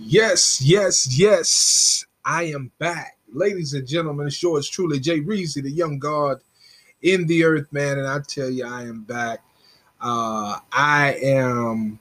Yes, yes, yes. I am back. Ladies and gentlemen, it's yours truly, Jay Reezy, the young God in the earth, man. And I tell you, I am back. I am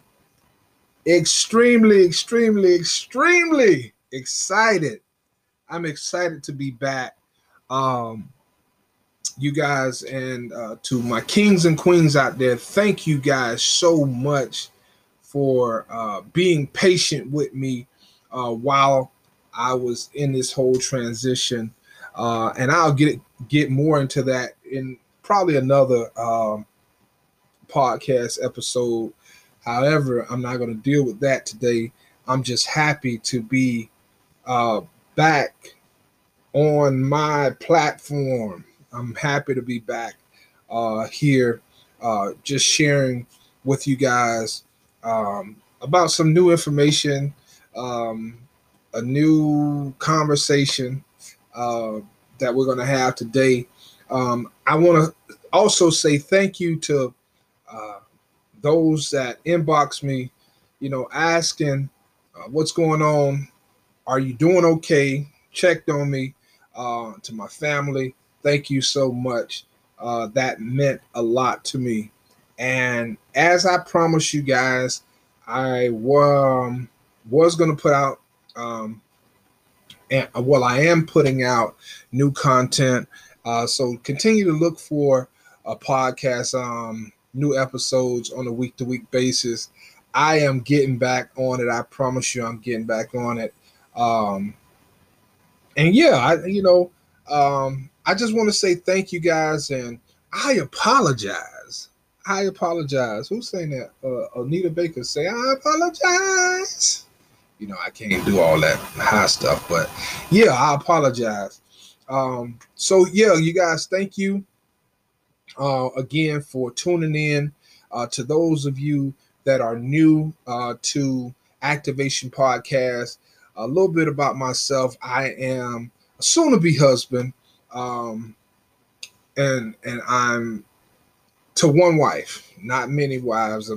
extremely excited. I'm excited to be back. Um, you guys, and to my kings and queens out there, thank you guys so much for being patient with me while I was in this whole transition. And I'll get more into that in probably another podcast episode. However, I'm not going to deal with that today. I'm just happy to be uh, back on my platform. I'm happy to be back here, just sharing with you guys about some new information, um, a new conversation that we're going to have today. I want to also say thank you to uh, those that inbox me, asking what's going on. Are you doing okay? Checked on me, to my family. Thank you so much. That meant a lot to me. And as I promised you guys, I was going to put out, and well, I am putting out new content. So continue to look for a podcast, new episodes on a week to week basis. I am getting back on it. I promise you, I'm getting back on it. Um, and yeah, I just want to say thank you guys, and I apologize. I apologize. Who's saying that? Anita Baker say I apologize. I can't do all that high stuff, but yeah, I apologize. So yeah, you guys, thank you again for tuning in. To those of you that are new to Activation Podcast, a little bit about myself. I am a soon-to-be husband, um, and I'm to one wife, not many wives.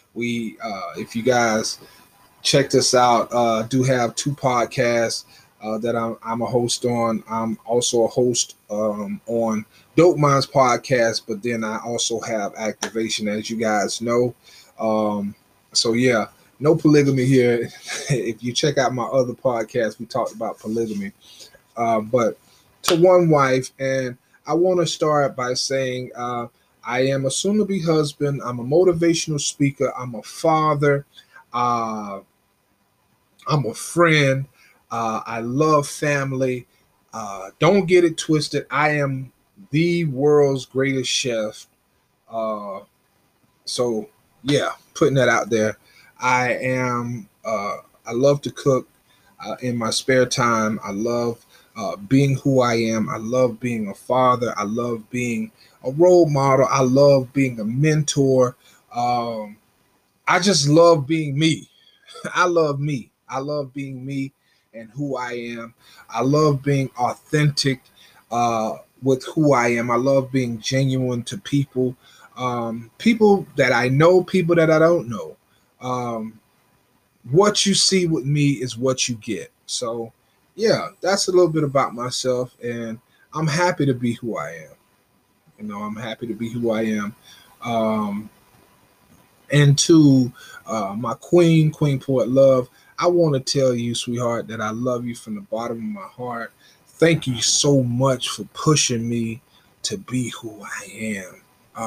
If you guys check this out, do have two podcasts that I'm a host on. I'm also a host on Dope Minds podcast, but then I also have Activation, as you guys know. Um, so yeah, no polygamy here. If you check out my other podcast, we talked about polygamy, but to one wife. And I want to start by saying I am a soon-to-be husband. I'm a motivational speaker. I'm a father. Uh, I'm a friend. I love family. Don't get it twisted. I am the world's greatest chef. Uh, so, yeah, putting that out there. I am. I love to cook in my spare time. I love being who I am. I love being a father. I love being a role model. I love being a mentor. Um, I just love being me. I love me. I love being me and who I am. I love being authentic with who I am. I love being genuine to people, people that I know, people that I don't know. Um, what you see with me is what you get. So, yeah, that's a little bit about myself, and I'm happy to be who I am. I'm happy to be who I am. Um, and to my Queen Poet Love, I want to tell you, sweetheart, that I love you from the bottom of my heart. Thank you so much for pushing me to be who I am.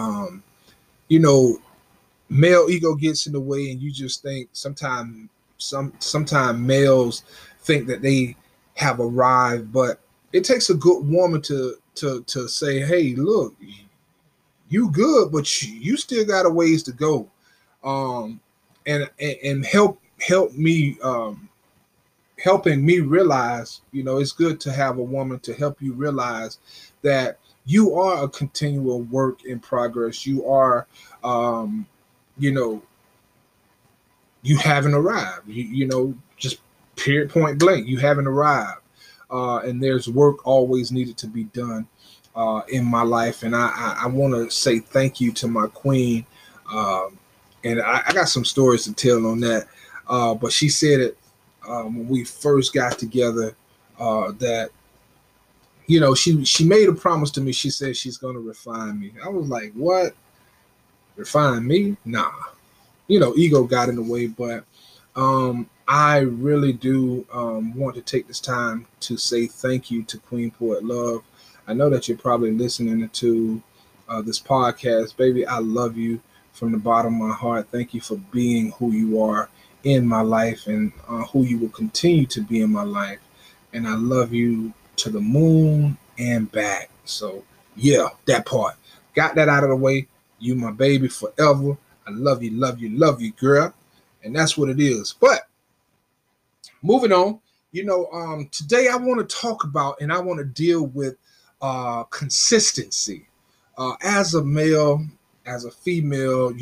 You know, male ego gets in the way, and you just think sometimes males think that they have arrived, but it takes a good woman to say, hey, look, you good, but you still got a ways to go. um, and help me, helping me realize, it's good to have a woman to help you realize that you are a continual work in progress. You are, um, you know, you haven't arrived. Just period, point blank, you haven't arrived. And there's work always needed to be done in my life. And I want to say thank you to my queen. Um, and I got some stories to tell on that. But she said it when we first got together, that she made a promise to me. She said she's going to refine me. I was like, what? Refine me? Nah. Ego got in the way, but I really do want to take this time to say thank you to Queen Poet Love. I know that you're probably listening to this podcast. Baby, I love you from the bottom of my heart. Thank you for being who you are in my life, and who you will continue to be in my life. And I love you to the moon and back. So, yeah, that part. Got that out of the way. You my baby forever. I love you, girl. And that's what it is. But moving on, today I want to talk about, and I want to deal with consistency. As a male, as a female,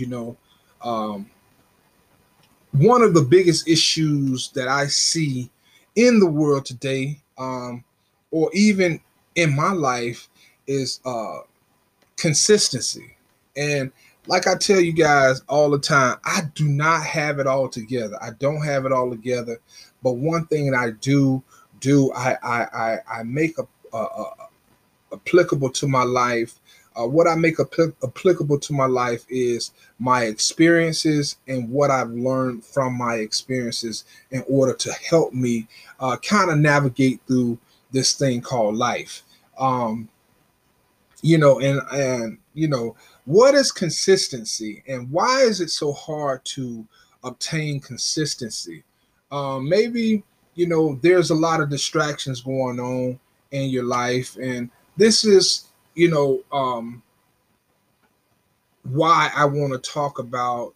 one of the biggest issues that I see in the world today, or even in my life, is consistency. And like I tell you guys all the time, I do not have it all together. I don't have it all together. But one thing that I do, I make applicable to my life. What I make applicable to my life is my experiences and what I've learned from my experiences in order to help me kind of navigate through this thing called life. What is consistency, and why is it so hard to obtain consistency? Maybe there's a lot of distractions going on in your life, and this is why I want to talk about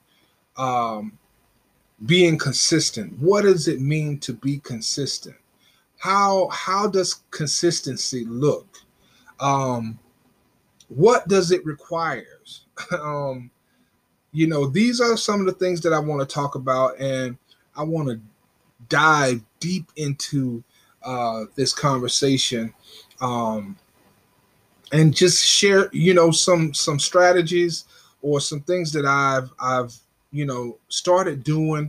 being consistent. What does it mean to be consistent? How does consistency look? What does it require? These are some of the things that I want to talk about, and I want to dive deep into this conversation, and just share, some strategies or some things that I've started doing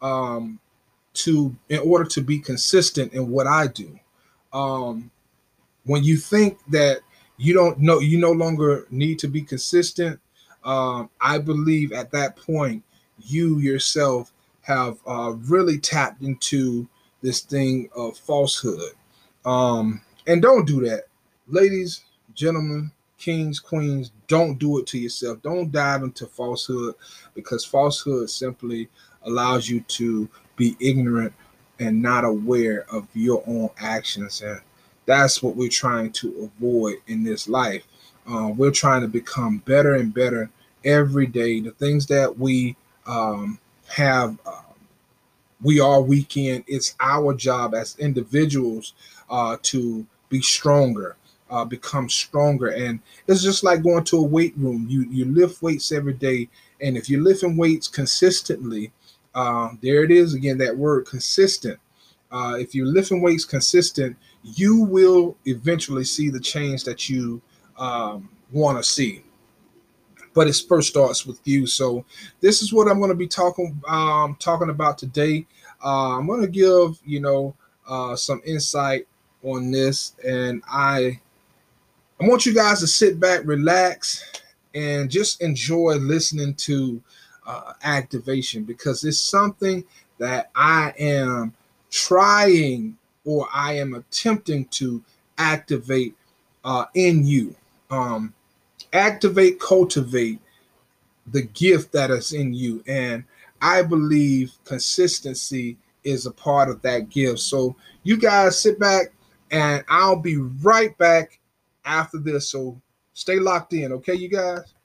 in order to be consistent in what I do. When you think that you no longer need to be consistent, I believe at that point you yourself have really tapped into this thing of falsehood. And don't do that. Ladies, gentlemen, kings, queens, don't do it to yourself. Don't dive into falsehood, because falsehood simply allows you to be ignorant and not aware of your own actions. And that's what we're trying to avoid in this life. We're trying to become better and better every day. The things that we have, we are weak in. It's our job as individuals to be stronger, become stronger. And it's just like going to a weight room. You lift weights every day. And if you're lifting weights consistently, there it is again, that word consistent. If you're lifting weights consistent, you will eventually see the change that you want to see. But it first starts with you. So this is what I'm going to be talking about today. I'm going to give some insight on this, and I want you guys to sit back, relax, and just enjoy listening to activation, because it's something that I am trying, or I am attempting to activate in you. Activate, cultivate the gift that is in you. And I believe consistency is a part of that gift. So you guys sit back, and I'll be right back after this. So stay locked in, okay, you guys?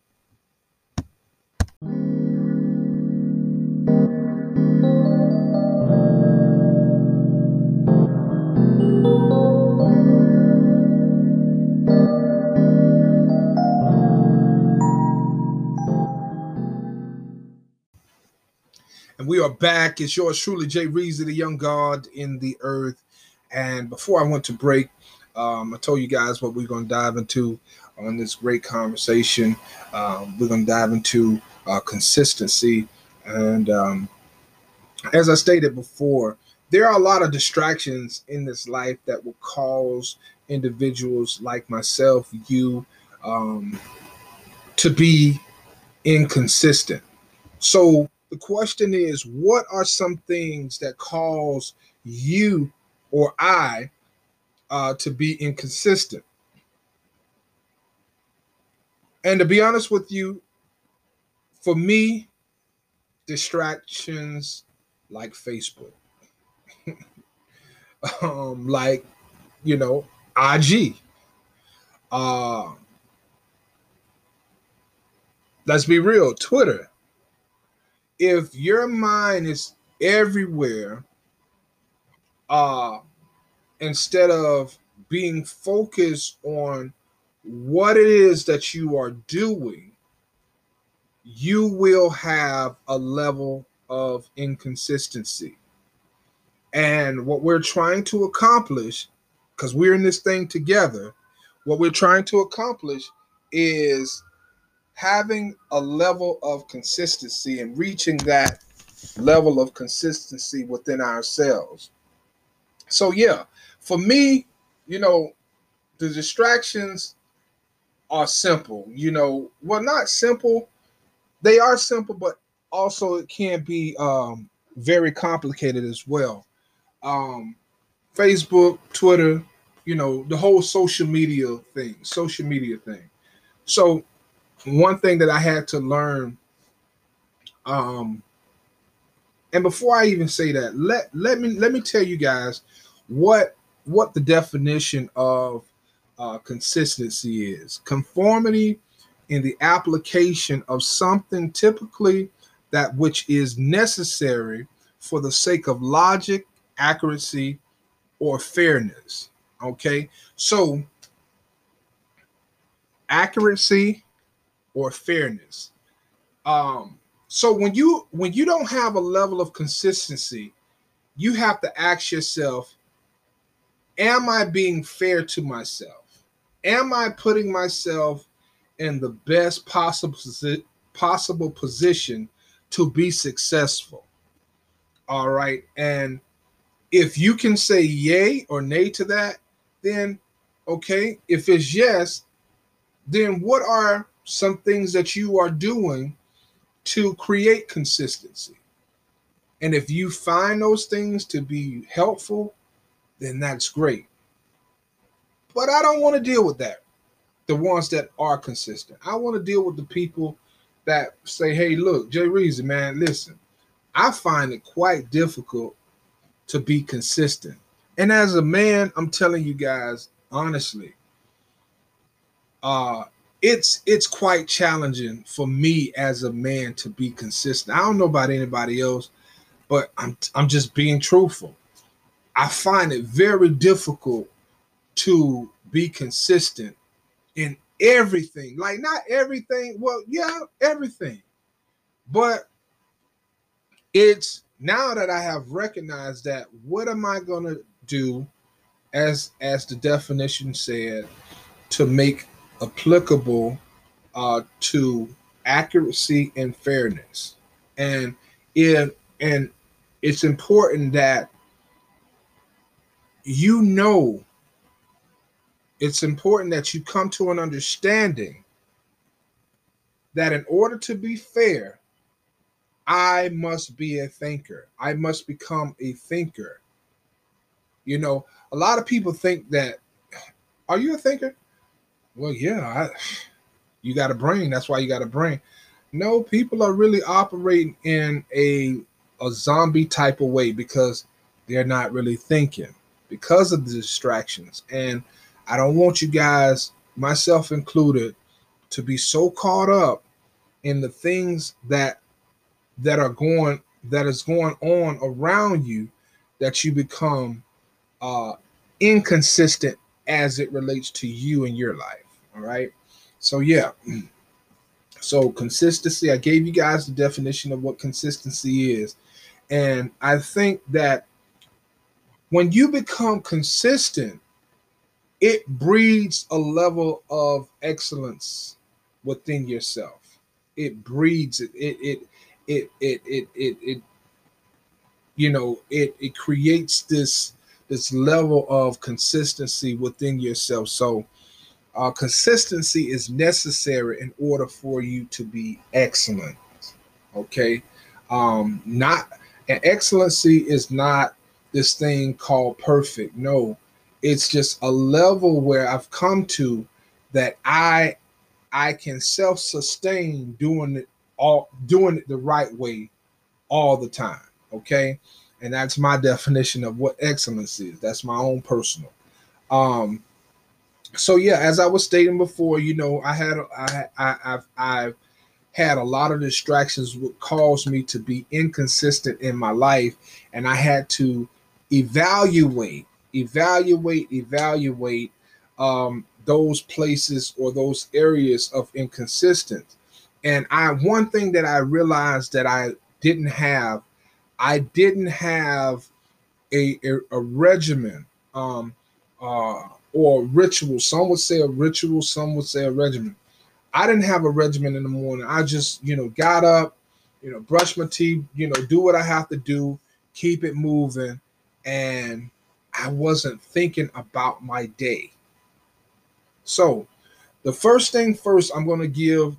And we are back. It's yours truly, Jay Reezy, the young God in the earth. And before I went to break, I told you guys what we're going to dive into on this great conversation. We're going to dive into consistency. And as I stated before, there are a lot of distractions in this life that will cause individuals like myself, you, um, to be inconsistent. So the question is, what are some things that cause you or I to be inconsistent? And to be honest with you, for me, distractions like Facebook, like, you know, IG. Uh, let's be real, Twitter. If your mind is everywhere, uh, instead of being focused on what it is that you are doing, you will have a level of inconsistency. And what we're trying to accomplish, because we're in this thing together, what we're trying to accomplish is having a level of consistency and reaching that level of consistency within ourselves. So, yeah, for me, you know, the distractions are simple. Well, not simple. They are simple, but also it can be very complicated as well. Um, Facebook, Twitter, the whole social media thing. So one thing that I had to learn, um, and before I even say that, let me tell you guys what the definition of consistency is. Conformity in the application of something, typically that which is necessary for the sake of logic, accuracy, or fairness. Okay, so accuracy or fairness. So when you don't have a level of consistency, you have to ask yourself, am I being fair to myself? Am I putting myself in the best possible position to be successful? All right. And if you can say yay or nay to that, then okay. If it's yes, then what are some things that you are doing to create consistency? And if you find those things to be helpful, then that's great. But I don't want to deal with that. The ones that are consistent. I want to deal with the people that say, hey, look, Jay Reason, man, listen, I find it quite difficult to be consistent. And as a man, I'm telling you guys honestly, uh, it's quite challenging for me as a man to be consistent. I don't know about anybody else, but I'm just being truthful. I find it very difficult to be consistent in everything. Like not everything, well, yeah, everything. But it's now that I have recognized that, what am I gonna do as the definition said, to make applicable to accuracy and fairness. And it and it's important that you know it's important that you come to an understanding that in order to be fair, I must be a thinker. I must become a thinker. A lot of people think that, are you a thinker? Well, yeah, you got a brain. That's why you got a brain. No, people are really operating in a zombie type of way because they're not really thinking because of the distractions. And I don't want you guys, myself included, to be so caught up in the things that is going on around you that you become uh, inconsistent as it relates to you and your life. All right. So yeah. So consistency. I gave you guys the definition of what consistency is, and I think that when you become consistent, it breeds a level of excellence within yourself. It breeds it. It it creates this level of consistency within yourself. So consistency is necessary in order for you to be excellent. Okay, not and excellency is not this thing called perfect. No, it's just a level where I've come to that I can self sustain doing it the right way all the time. Okay, and that's my definition of what excellence is. That's my own personal. Um, so yeah, as I was stating before, I've had a lot of distractions which caused me to be inconsistent in my life, and I had to evaluate those places or those areas of inconsistence. And one thing that I realized that I didn't have a regimen, or ritual. Some would say a ritual, some would say a regimen. I didn't have a regimen in the morning. I just, got up, brush my teeth, do what I have to do, keep it moving. And I wasn't thinking about my day. So the first thing first I'm going to give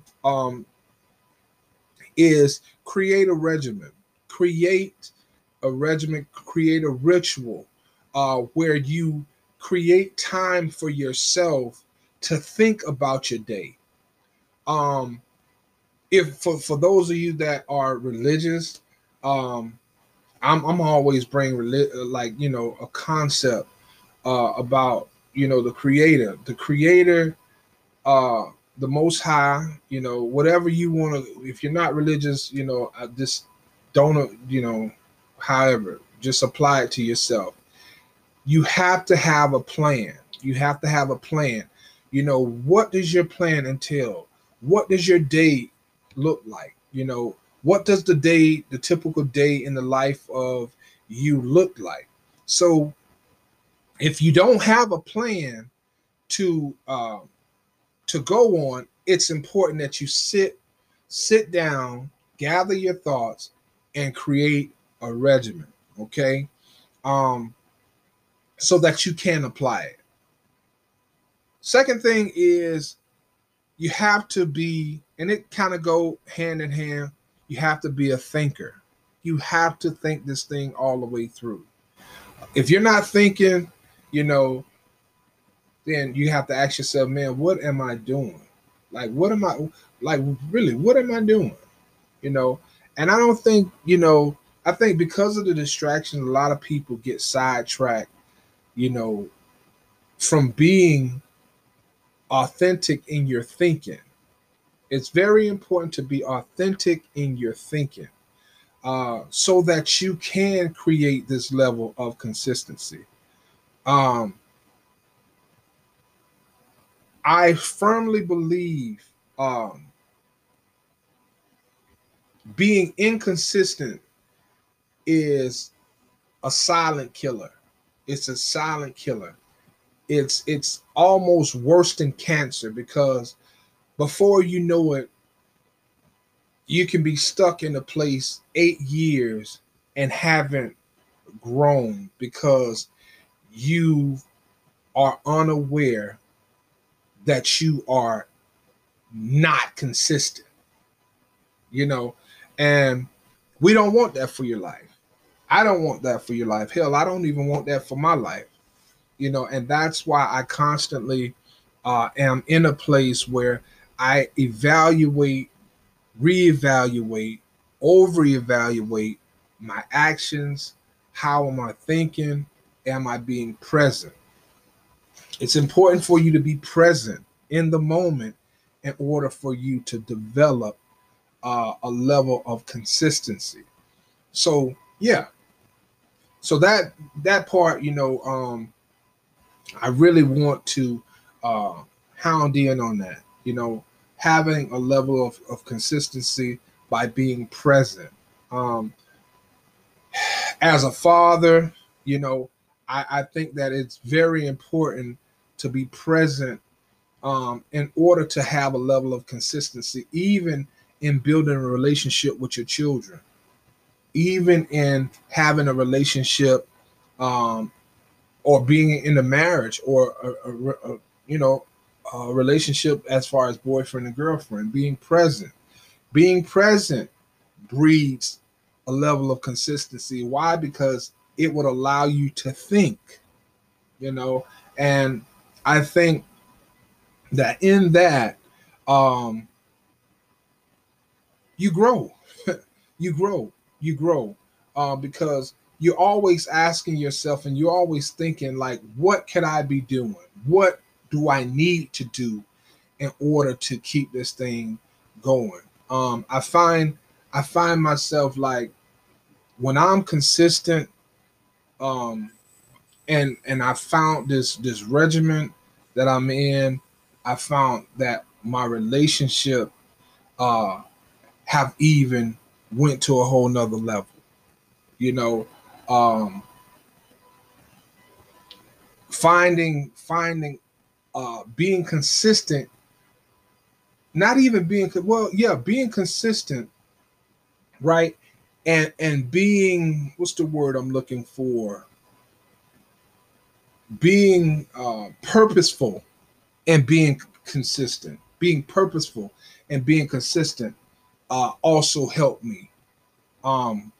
is create a regimen. Create a regimen, create a ritual where you create time for yourself to think about your day. Um, if for those of you that are religious, um, I'm always bringing a concept about the creator, uh, the Most High, whatever you want to. If you're not religious, just don't however, just apply it to yourself. You have to have a plan. You have to have a plan. What does your plan entail? What does your day look like? What does the typical day in the life of you look like? So if you don't have a plan to go on, it's important that you sit down, gather your thoughts, and create a regimen. Okay, um, so that you can apply it. Second thing is you have to be, and it kind of go hand in hand. You have to be a thinker. You have to think this thing all the way through. If you're not thinking, you know, then you have to ask yourself, man, what am I doing? What am I really? What am I doing? You know, and I don't think, I think because of the distraction, a lot of people get sidetracked, you know, from being authentic in your thinking. It's very important to be authentic in your thinking, so that you can create this level of consistency. Um, I firmly believe being inconsistent is a silent killer. It's a silent killer. It's almost worse than cancer, because before you know it, you can be stuck in a place 8 years and haven't grown because you are unaware that you are not consistent, you know, and we don't want that for your life. I don't want that for your life. Hell, I don't even want that for my life, and that's why I constantly am in a place where I evaluate, reevaluate, over-evaluate my actions. How am I thinking? Am I being present? It's important for you to be present in the moment in order for you to develop a level of consistency. So yeah, so that part, I really want to uh, hound in on that. Having a level of consistency by being present. Um, as a father, I think that it's very important to be present in order to have a level of consistency, even in building a relationship with your children, even in having a relationship, or being in a marriage, or a relationship as far as boyfriend and girlfriend. Being present breeds a level of consistency. Why? Because it would allow you to think, and I think that in that, you grow. You grow because you're always asking yourself, and you're always thinking, like, what can I be doing? What do I need to do in order to keep this thing going? I find myself, like, when I'm consistent, um, and I found this regimen that I'm in. I found that my relationship uh, have even went to a whole nother level. You know, um, finding being consistent, not even being being consistent, right? And being, what's the word I'm looking for? Being purposeful and being consistent. Being purposeful and being consistent also helped me. Um,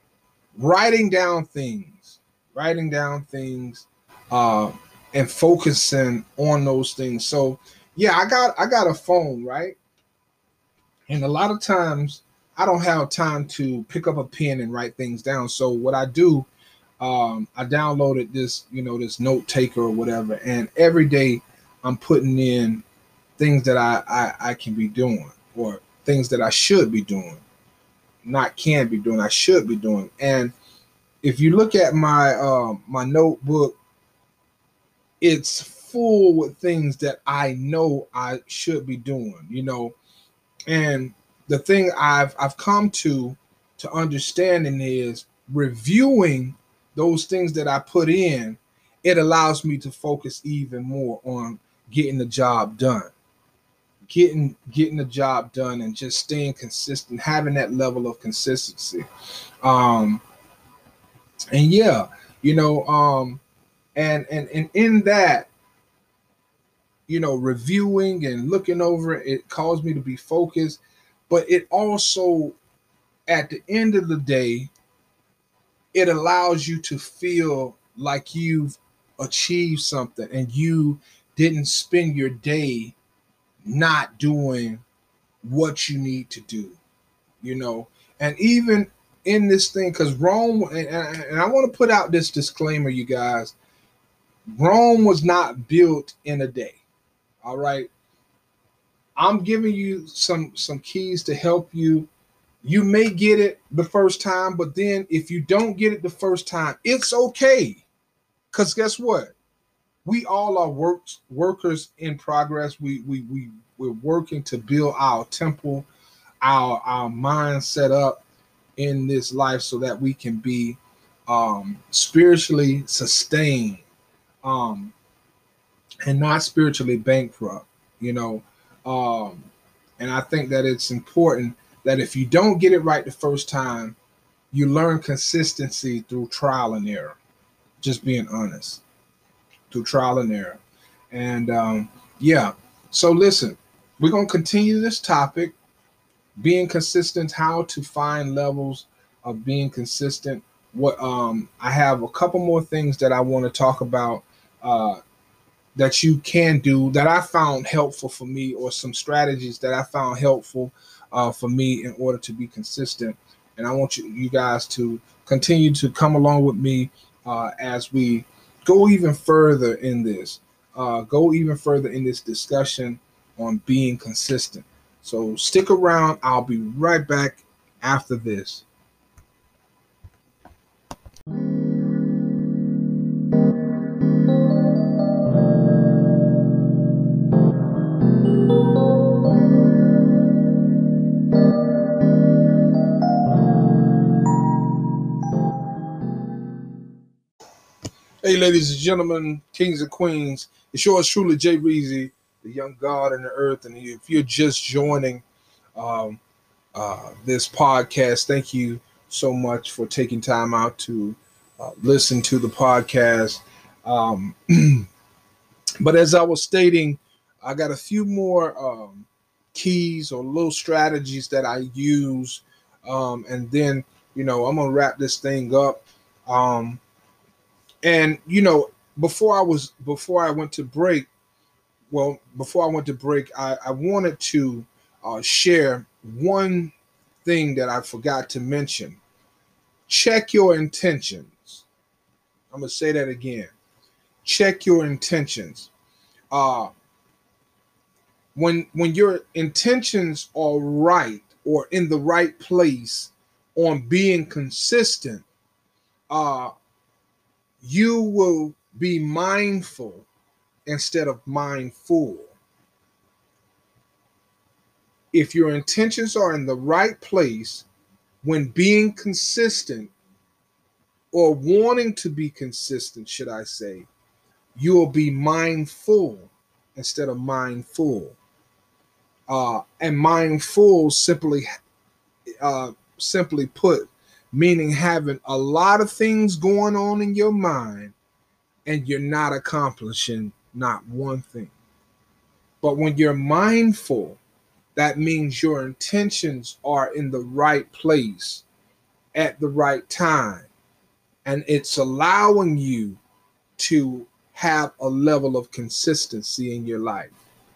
writing down things, uh, and focusing on those things. So yeah, I got a phone, right? And a lot of times I don't have time to pick up a pen and write things down. So what I do, I downloaded this note taker or whatever, and every day I'm putting in things that I can be doing, or things that I should be doing, not can be doing, I should be doing. And if you look at my notebook, it's full with things that I know I should be doing. And the thing I've come to understanding is reviewing those things that I put in. It allows me to focus even more on getting the job done, getting the job done, and just staying consistent, having that level of consistency. Um, and yeah, and in that, reviewing and looking over it caused me to be focused, but it also, at the end of the day, it allows you to feel like you've achieved something, and you didn't spend your day not doing what you need to do. And even in this thing, because Rome, and I want to put out this disclaimer, you guys. Rome was not built in a day. All right. I'm giving you some keys to help you. You may get it the first time, but then if you don't get it the first time, it's okay. Because guess what? We all are workers in progress. We're working to build our temple, our mind set up in this life, so that we can be spiritually sustained, um, and not spiritually bankrupt. You know, um, and I think that it's important that if you don't get it right the first time, you learn consistency through trial and error. Just being honest, through trial and error. And yeah, so listen, we're gonna continue this topic, being consistent, how to find levels of being consistent. What I have a couple more things that I want to talk about, uh, that you can do that I found helpful for me, or some strategies that I found helpful for me in order to be consistent. And I want you guys to continue to come along with me as we go even further in this, discussion on being consistent. So stick around. I'll be right back after this. Hey, ladies and gentlemen, kings and queens, it's yours truly, Jay Reezy, the young God in the earth. And if you're just joining um, this podcast, thank you so much for taking time out to listen to the podcast. Um, but as I was stating, I got a few more keys or little strategies that I use, and then I'm gonna wrap this thing up. Um, and before I went to break, before I went to break, I wanted to share one thing that I forgot to mention. Check your intentions. I'm gonna say that again. Check your intentions. Uh, when your intentions are right or in the right place on being consistent, uh, you will be mindful instead of mindful. If your intentions are in the right place when being consistent or wanting to be consistent, should I say, you will be mindful instead of mindful. And mindful simply put, meaning having a lot of things going on in your mind and you're not accomplishing not one thing. But when you're mindful, that means your intentions are in the right place at the right time. And it's allowing you to have a level of consistency in your life.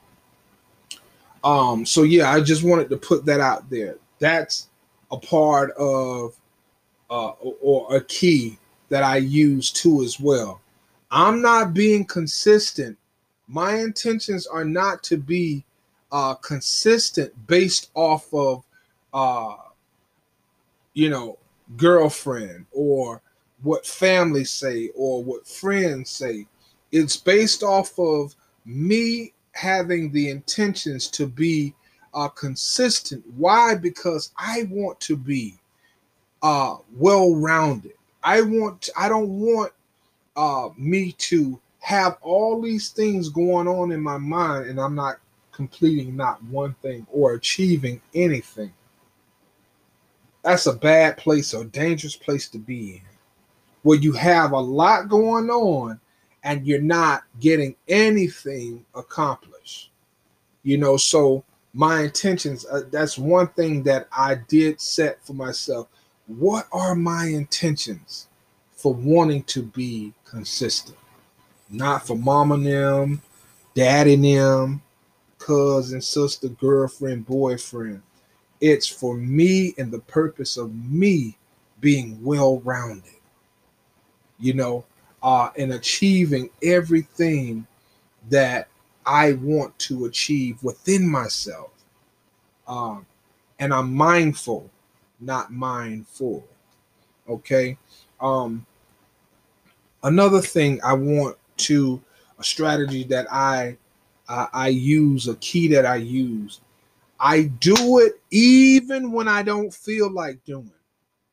So yeah, I just wanted to put that out there. That's a part of or a key that I use too as well. I'm not being consistent. My intentions are not to be consistent based off of uh, you know, girlfriend or what family say or what friends say. It's based off of me having the intentions to be consistent. Why? Because I want to be well-rounded. I don't want me to have all these things going on in my mind and I'm not completing not one thing or achieving anything. That's a bad place or a dangerous place to be in, where you have a lot going on and you're not getting anything accomplished. So my intentions, that's one thing that I did set for myself. What are my intentions for wanting to be consistent? Not for mama and them, daddy and them, cousin, sister, girlfriend, boyfriend. It's for me and the purpose of me being well-rounded, you know, and achieving everything that I want to achieve within myself. Um, and I'm mindful, not mindful. Okay. Um, Another thing I want to a strategy that I use, a key that I use. I do it even when I don't feel like doing it.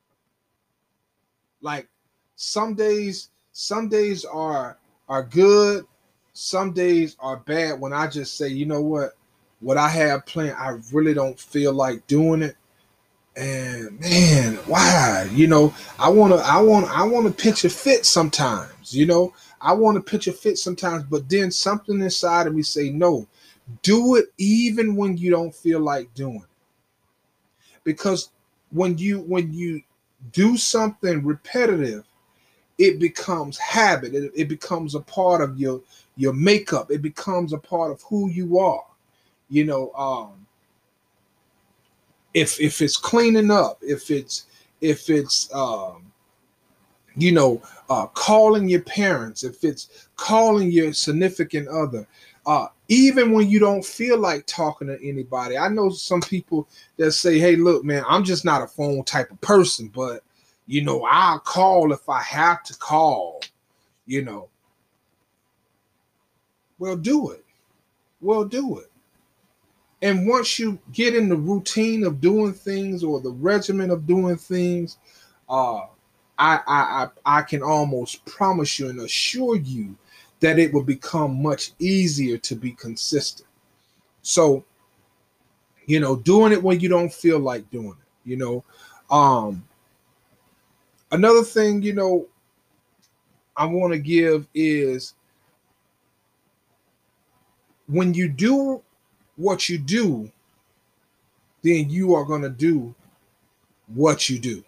Like some days are good, some days are bad when I just say, you know what I have planned, I really don't feel like doing it. And man, why? I wanna pitch a fit sometimes, I want to pitch a fit sometimes, but then something inside of me say no. Do it even when you don't feel like doing it. Because when you do something repetitive, it becomes habit. It becomes a part of your makeup. It becomes a part of who you are. You know, if it's cleaning up, if it's calling your parents, if it's calling your significant other, even when you don't feel like talking to anybody. I know some people that say, hey, look, man, I'm just not a phone type of person, but I'll call if I have to call, you know. Well, do it. Well, do it. And once you get in the routine of doing things or the regimen of doing things, uh, I can almost promise you and assure you that it will become much easier to be consistent. So, doing it when you don't feel like doing it. Um, Another thing, I want to give is when you do what you do, then you are going to do what you do.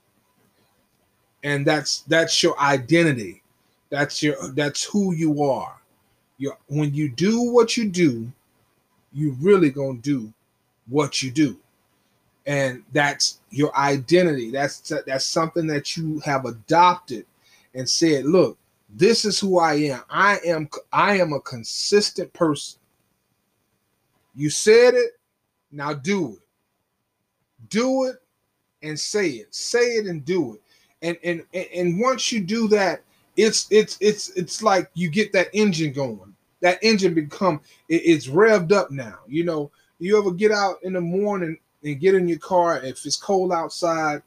And that's your identity. That's who you are. When you do what you do, you really going to do what you do. And that's your identity. That's something that you have adopted and said, look, this is who I am. I am a consistent person. You said it, now do it. Do it and say it. Say it and do it. And once you do that, it's like you get that engine going. That engine it's revved up now. You ever get out in the morning and get in your car if it's cold outside,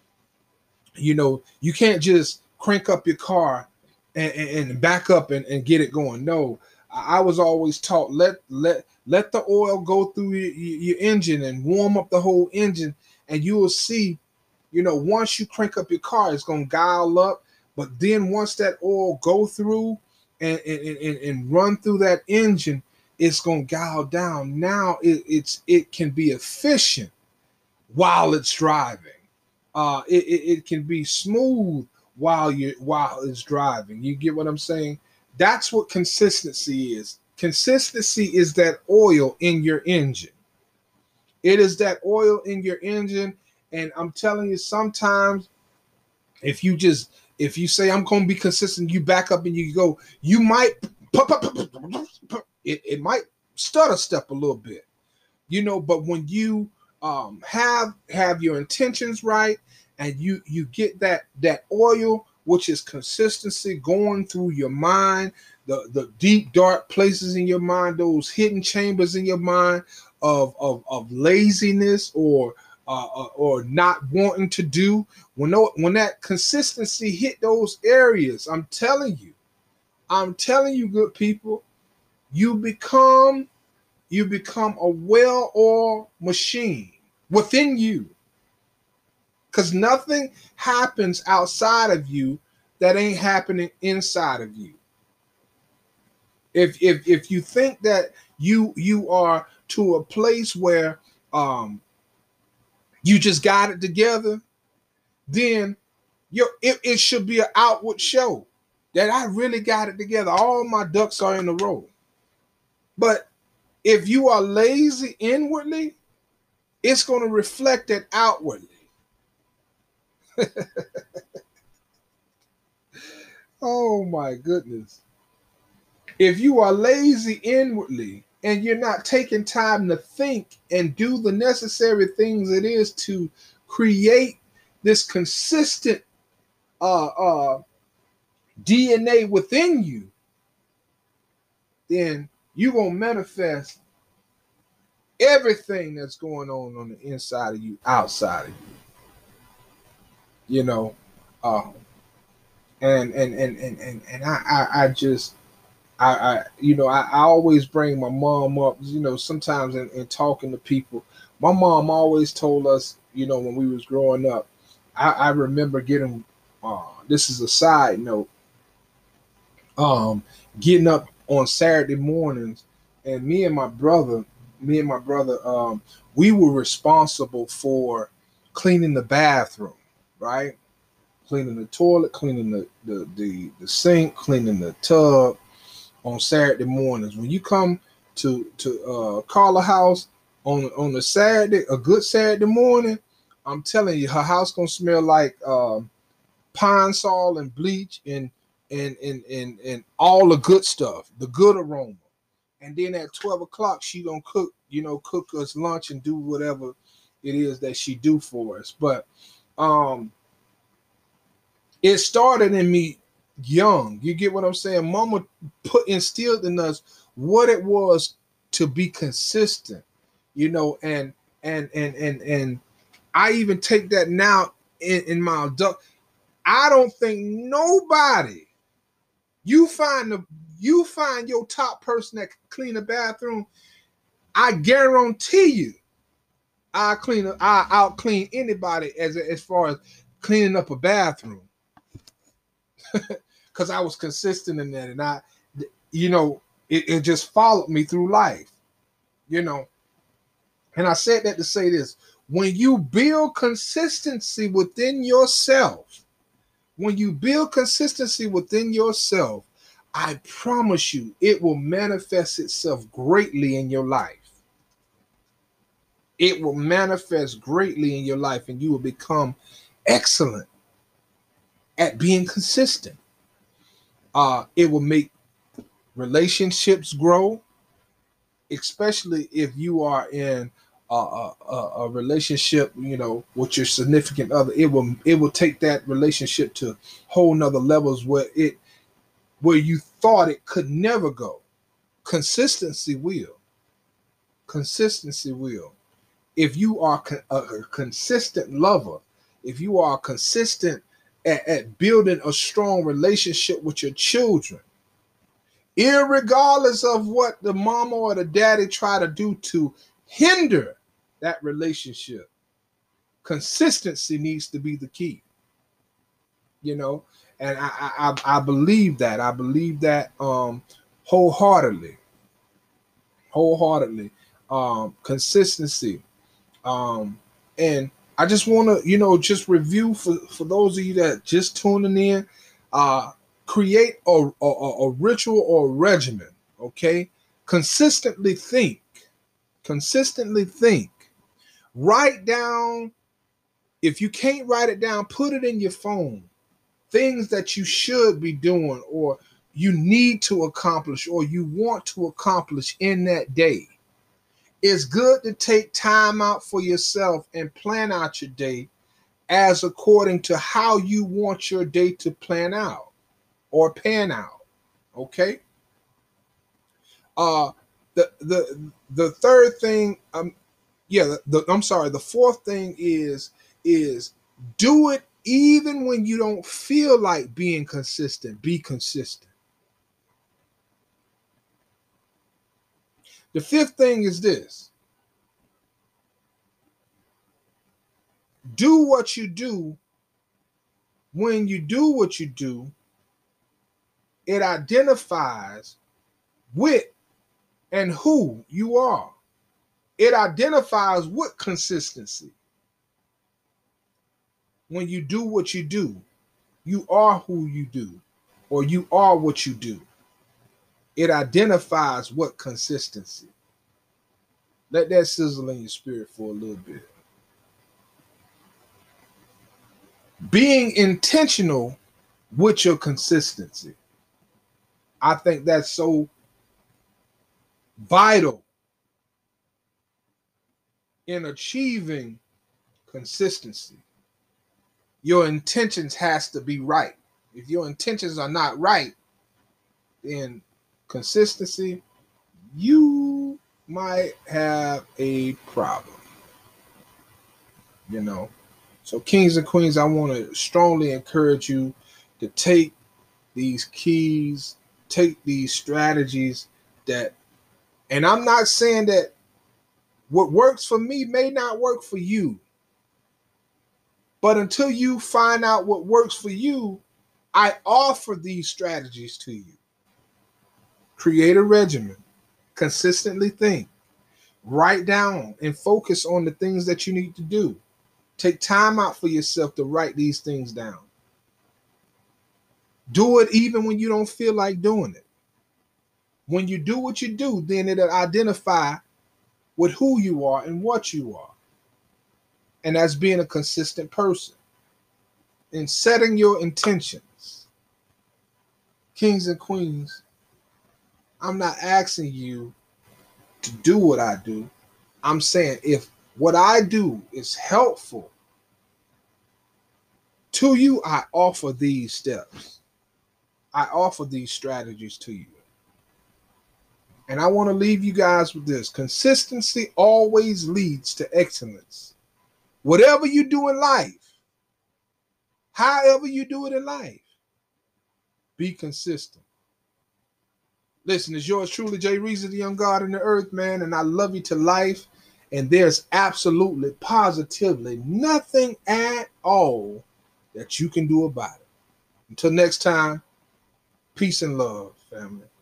you can't just crank up your car and back up and get it going. No, I was always taught let the oil go through your engine and warm up the whole engine, and you will see, once you crank up your car, it's gonna guile up. But then once that oil go through and run through that engine, it's gonna guile down. Now it can be efficient while it's driving. It can be smooth while it's driving. You get what I'm saying? That's what consistency is. Consistency is that oil in your engine. It is that oil in your engine. And I'm telling you, sometimes if you say I'm going to be consistent, you back up and you go, you might it might stutter step a little bit, but when you have your intentions right, and you get that oil, which is consistency, going through your mind, the deep dark places in your mind, those hidden chambers in your mind of laziness or not wanting to do. When that consistency hit those areas, I'm telling you, good people, you become a well-oiled machine within you. Because nothing happens outside of you that ain't happening inside of you. If you think that you are to a place where you just got it together, then it should be an outward show that I really got it together. All my ducks are in a row. But if you are lazy inwardly, it's going to reflect that outwardly. Oh my goodness. If you are lazy inwardly and you're not taking time to think and do the necessary things it is to create this consistent DNA within you, then you're going to manifest everything that's going on the inside of you, outside of you. And I always bring my mom up, sometimes in talking to people. My mom always told us, when we was growing up, I remember getting, this is a side note, getting up on Saturday mornings, and me and my brother, we were responsible for cleaning the bathroom, right? Cleaning the toilet, cleaning the sink, cleaning the tub on Saturday mornings. When you come to Carla house on a good Saturday morning, I'm telling you, her house gonna smell like pine sol and bleach and all the good stuff, the good aroma. And then at 12 o'clock, she gonna cook us lunch and do whatever it is that she do for us. But it started in me young. You get what I'm saying? Mama instilled in us what it was to be consistent, and I even take that now in my adult. I don't think nobody, you find your top person that can clean a bathroom, I guarantee you I'll clean anybody as far as cleaning up a bathroom because I was consistent in that. And it just followed me through life, And I said that to say this. When you build consistency within yourself, I promise you it will manifest itself greatly in your life. It will manifest greatly in your life, and you will become excellent at being consistent. It will make relationships grow, especially if you are in a relationship, with your significant other. It will take that relationship to whole nother levels where you thought it could never go. Consistency will. If you are a consistent lover, if you are consistent at building a strong relationship with your children, irregardless of what the mama or the daddy try to do to hinder that relationship, consistency needs to be the key. And I believe that. I believe that wholeheartedly. Consistency. And I just want to, just review for those of you that just tuning in, create a ritual or a regimen, okay? Consistently think. Write down. If you can't write it down, put it in your phone. Things that you should be doing or you need to accomplish or you want to accomplish in that day. It's good to take time out for yourself and plan out your day as according to how you want your day to plan out or pan out. Okay. The third thing, the fourth thing is do it even when you don't feel like being consistent. Be consistent. The fifth thing is this. Do what you do. When you do what you do, it identifies with and who you are. It identifies with consistency. When you do what you do, you are who you do, or you are what you do. It identifies what consistency. Let that sizzle in your spirit for a little bit. Being intentional with your consistency. I think that's so vital in achieving consistency. Your intentions has to be right. If your intentions are not right, then consistency, you might have a problem. So kings and queens, I want to strongly encourage you to take these keys, take these strategies and I'm not saying that what works for me may not work for you. But until you find out what works for you, I offer these strategies to you. Create a regimen. Consistently think. Write down and focus on the things that you need to do. Take time out for yourself to write these things down. Do it even when you don't feel like doing it. When you do what you do, then it'll identify with who you are and what you are. And that's being a consistent person. And setting your intentions. Kings and queens, I'm not asking you to do what I do. I'm saying if what I do is helpful to you, I offer these steps. I offer these strategies to you. And I want to leave you guys with this. Consistency always leads to excellence. Whatever you do in life, however you do it in life, be consistent. Listen, it's yours truly, Jay Reezy, the young God in the earth, man, and I love you to life. And there's absolutely, positively nothing at all that you can do about it. Until next time, peace and love, family.